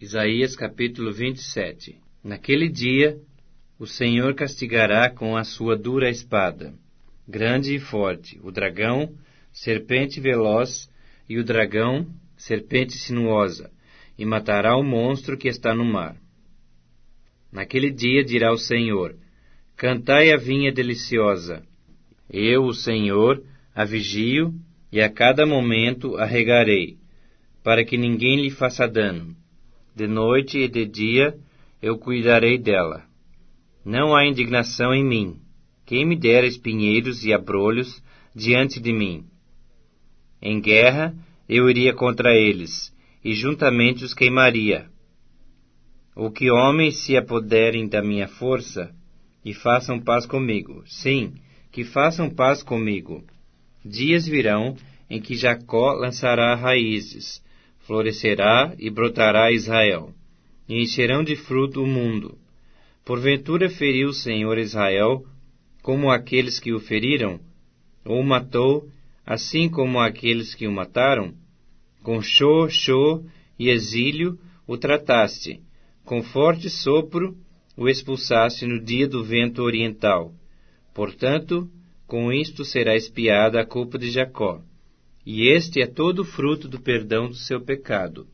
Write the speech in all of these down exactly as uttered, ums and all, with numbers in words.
Isaías capítulo vinte e sete. Naquele dia, o Senhor castigará com a sua dura espada, grande e forte, o dragão, serpente veloz, e o dragão, serpente sinuosa, e matará o monstro que está no mar. Naquele dia dirá o Senhor: cantai a vinha deliciosa. Eu, o Senhor, a vigio, e a cada momento a regarei, para que ninguém lhe faça dano. De noite e de dia eu cuidarei dela. Não há indignação em mim. Quem me dera espinheiros e abrolhos diante de mim? Em guerra eu iria contra eles, e juntamente os queimaria. Ou que homens se apoderem da minha força e façam paz comigo. Sim, que façam paz comigo. Dias virão em que Jacó lançará raízes, florescerá e brotará Israel, e encherão de fruto o mundo. Porventura feriu o Senhor Israel como aqueles que o feriram? Ou o matou, assim como aqueles que o mataram? Com chô, chô e exílio o trataste, com forte sopro o expulsaste no dia do vento oriental. Portanto, com isto será expiada a culpa de Jacó, e este é todo o fruto do perdão do seu pecado.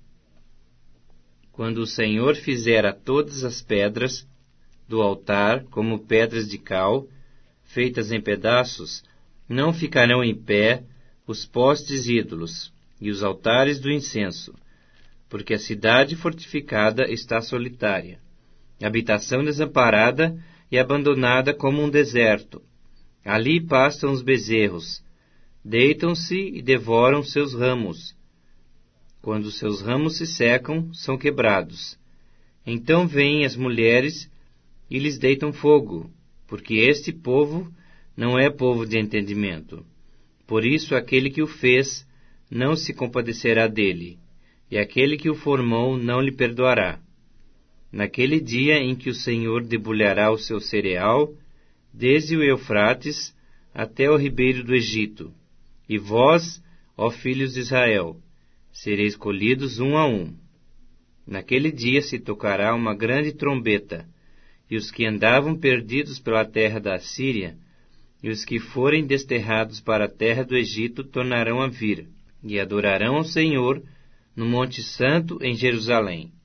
Quando o Senhor fizer a todas as pedras do altar como pedras de cal, feitas em pedaços, não ficarão em pé os postes ídolos e os altares do incenso, porque a cidade fortificada está solitária, habitação desamparada e abandonada como um deserto. Ali pastam os bezerros, deitam-se e devoram seus ramos. Quando seus ramos se secam, são quebrados. Então vêm as mulheres e lhes deitam fogo, porque este povo não é povo de entendimento. Por isso aquele que o fez não se compadecerá dele, e aquele que o formou não lhe perdoará. Naquele dia em que o Senhor debulhará o seu cereal, desde o Eufrates até o ribeiro do Egito, e vós, ó filhos de Israel, sereis colhidos um a um. Naquele dia se tocará uma grande trombeta, e os que andavam perdidos pela terra da Assíria, e os que forem desterrados para a terra do Egito tornarão a vir, e adorarão ao Senhor no Monte Santo em Jerusalém.